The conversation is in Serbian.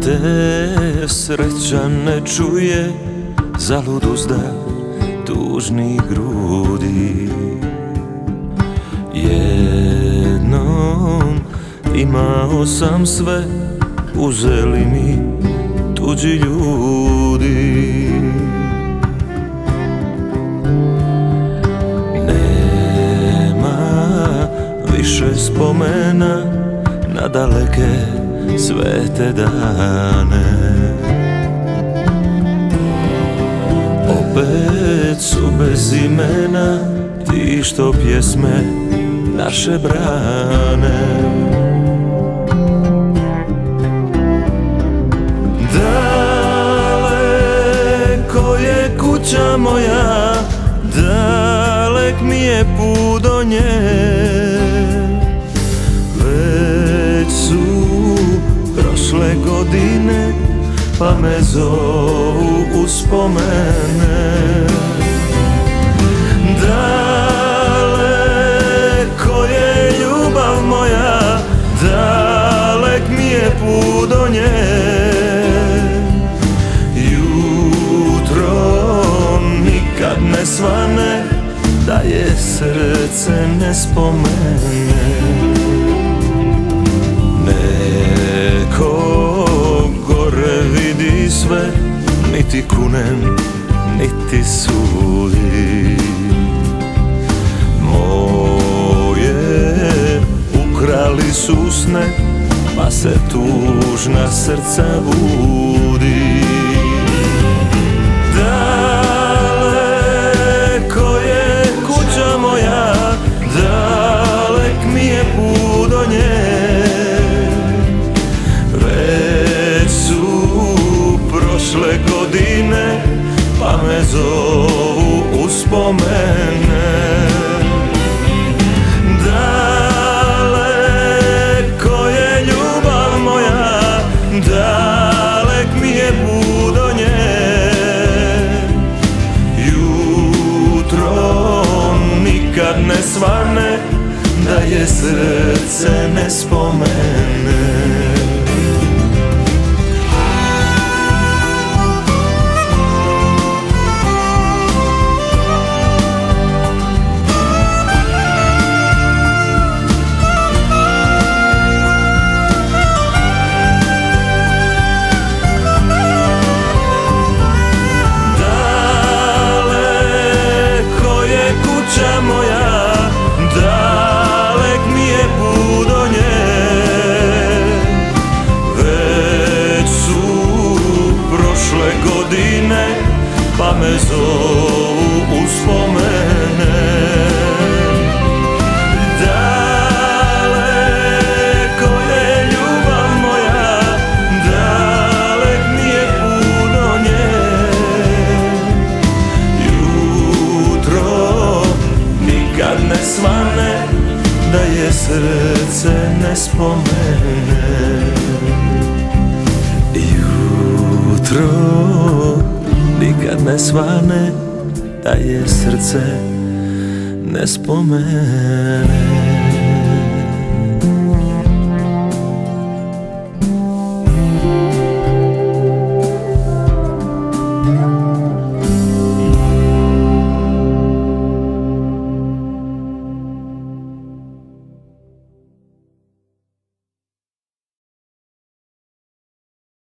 te sreća ne čuje, zalud uzda tužnih grudi. Jednom imao sam sve, uzeli mi tuđi ljudi. Nema više spomena na daleke svete dane. Opet su bez imena ti što pjesme naše brane. Daleko je kuća moja, dalek mi je put do nje. Već su prošle godine, pa me zovu uspomene. Daleko je ljubav moja, dalek mi je put do nje. Jutro nikad ne svane, da je srce ne spomene. Neko gore vidi sve, niti kunem, niti sudi. Moje ukrali su sne, pa se tužna srca budi. Daleko je kuća moja, dalek mi je put do nje. Već su prošle godine, pa me zovu uspomene. Daleko je ljubav moja, dalek mi je put do nje. Jutro nikad ne svane, da je srce ne spomene. Pa me zovu uspomene. Daleko je ljubav moja, dalek mi je put do nje. Jutro nikad ne svane, da je srce ne spomene. Jutro nikad ne svane, da je srce ne spomene.